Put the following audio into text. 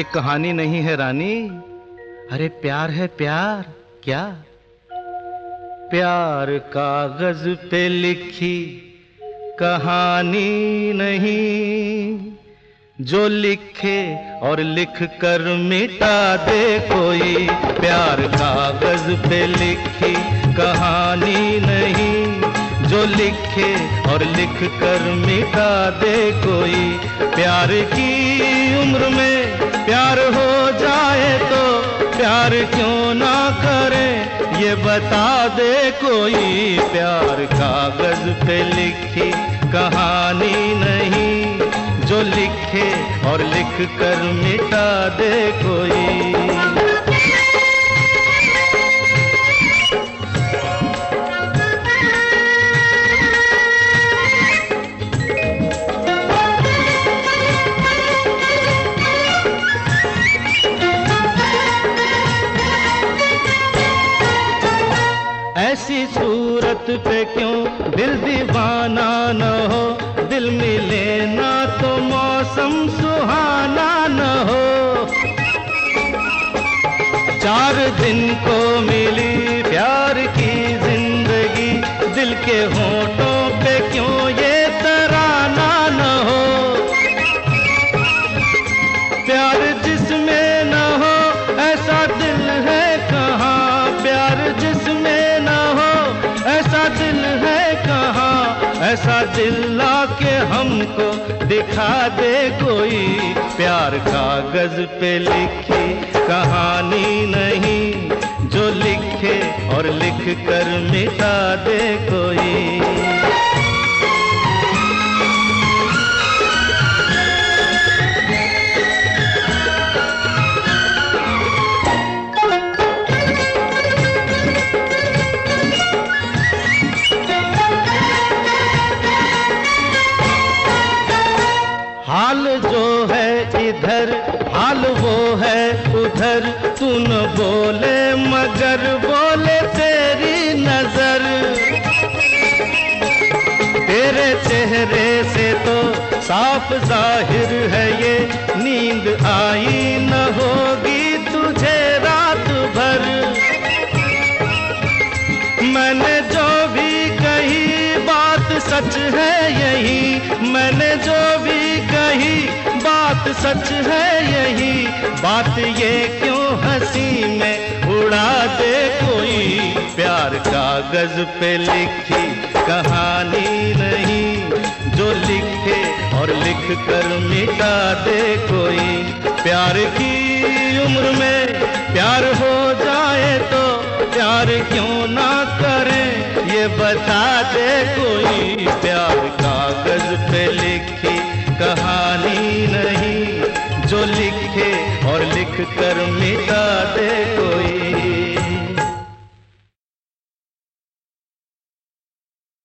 कहानी नहीं है रानी, अरे प्यार है प्यार। क्या प्यार कागज पे लिखी कहानी नहीं, जो लिखे और लिख कर मिटा दे कोई। प्यार कागज पे लिखी कहानी नहीं, जो लिखे और लिख कर मिटा दे कोई। प्यार की उम्र में प्यार हो जाए तो प्यार क्यों ना करें, ये बता दे कोई। प्यार कागज पे लिखी कहानी नहीं, जो लिखे और लिख कर मिटा दे कोई। ऐसी सूरत पे क्यों दिल दीवाना न हो, दिल मिले ना तो मौसम सुहाना न हो। 4 दिन को मिली प्यार की जिंदगी, दिल के होठों पे क्यों ये तराना न हो। प्यार जिसमें न हो ऐसा दिल है कहाँ, प्यार जिसमें ऐसा दिल है कहाँ, ऐसा दिल लाके हमको दिखा दे कोई। प्यार कागज पे लिखी कहानी नहीं, जो लिखे और लिख कर मिटा दे कोई। हाल जो है इधर हाल वो है उधर, तू न बोले मगर बोले तेरी नजर। तेरे चेहरे से तो साफ जाहिर है ये, नींद आई न होगी तुझे रात भर। मैंने जो भी कही बात सच है यही, मैंने जो भी कही बात सच है यही। बात ये क्यों हंसी में उड़ा दे कोई। प्यार कागज पे लिखी कहानी नहीं, जो लिखे और लिख कर मिटा दे कोई। प्यार की उम्र में प्यार हो जाए तो प्यार क्यों ना करें, ये बता दे कोई। प्यार कागज पे लिखी कहानी नहीं, जो लिखे और लिख कर मिटा दे कोई।